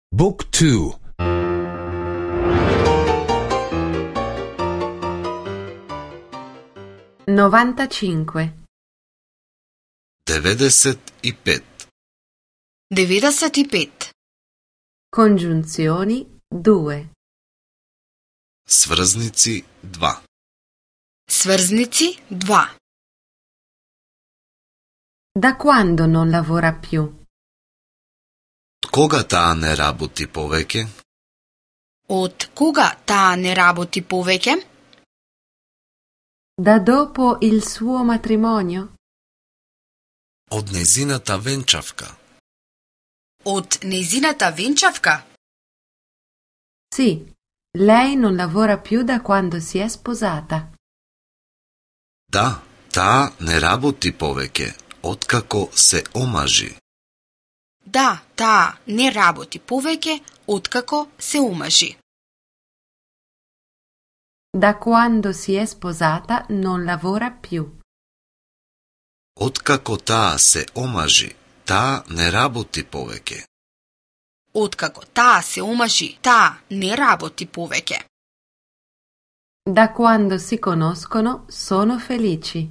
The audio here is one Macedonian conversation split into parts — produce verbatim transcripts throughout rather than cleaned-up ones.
Book two. novantacinque. devedeset i pet. devedeset i pet. Congiunzioni due. Сврзници два. Сврзници два. Da quando non lavora più? Од кога таа не работи повеќе? Од кога таа не работи повеќе? Da dopo il suo matrimonio? Од незината венчавка. Од незината венчавка? Sì, lei non lavora più da quando si è sposata. Да, таа не работи повеќе, откако се омажи. Да, таа не работи повеќе откако се омажи. Da quando si è sposata non lavora più. Откако таа се омажи, таа не работи повеќе. Откако таа се омажи, таа не работи повеќе. Da quando si conoscono sono felici.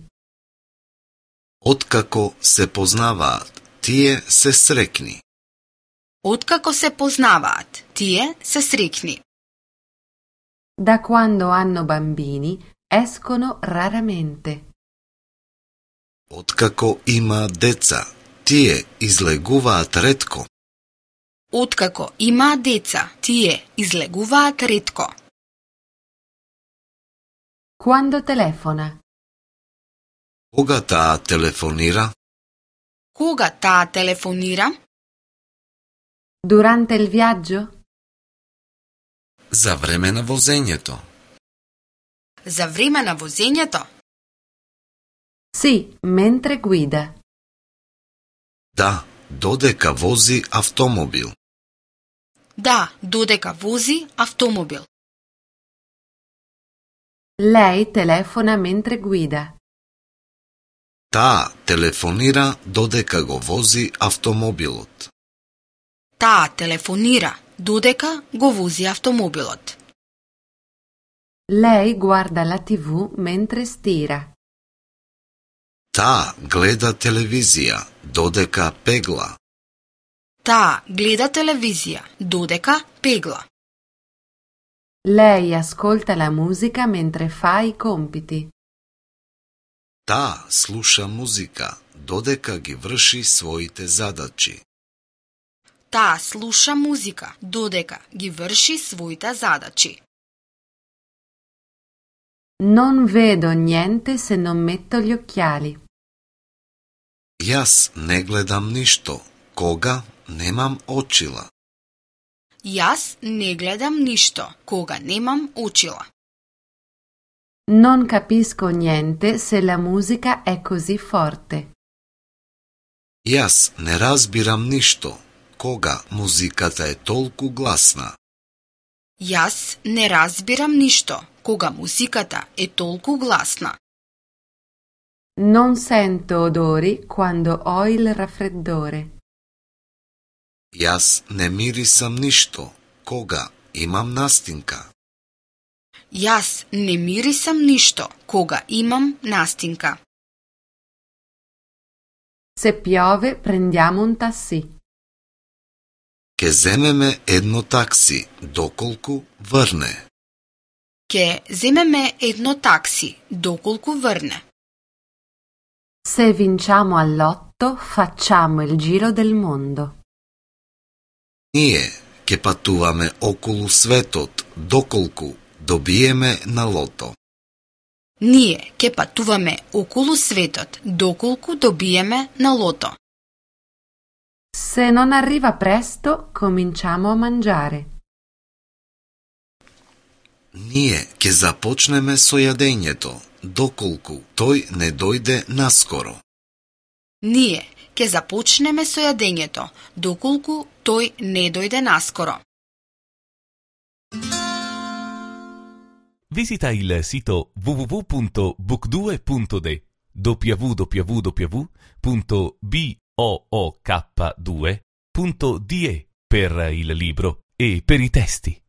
Откако се познаваат, тие се среќни. Откако се познаваат, тие се среќни. Da quando hanno bambini escono raramente. Откако има деца, тие излегуваат ретко. Откако има деца, тие излегуваат ретко. Quando telefona? Кога таа телефонира? Кога таа телефонира? Durante il viaggio? За време на возењето. За време на возењето? Sì, mentre guida. Да, додека вози автомобил. Да, додека вози автомобил. Lei telefona mentre guida. Таа телефонира додека го вози автомобилот. Таа телефонира додека го вози автомобилот. Lei guarda la tivù mentre stira. Таа гледа телевизија додека пегла. Таа гледа телевизија додека пегла. Lei ascolta la musica mentre fa i compiti. Таа слуша музика додека ги врши своите задачи. Таа слуша музика додека ги врши своите задачи. Non vedo niente se non metto gli occhiali. Јас не гледам ништо кога немам очила. Јас не гледам ништо кога немам очила. Non capisco niente se la musica è così forte. Јас не разбирам ништо кога музиката е толку гласна. Јас не разбирам ништо кога музиката е толку гласна. Non sento odori quando ho il raffreddore. Јас не мирисам ништо кога имам настинка. Јас не мирисам ништо кога имам настинка. Se piove prendiamo un taxi. Ке земеме едно такси доколку врне. Ке земеме едно такси доколку врне. Se vinciamo all'otto facciamo il giro del mondo. Ние ке патуваме околу светот доколку добиеме на лото. Ние ке патуваме околу светот доколку добиеме на лото. Se non arriva presto cominciamo a mangiare. Ние ке започнеме со јадењето доколку тој не дојде наскоро. Ние ке започнеме со јадењето доколку тој не дојде наскоро. Visita il sito w w w punto book due punto d w w w punto book due punto d per il libro e per i testi.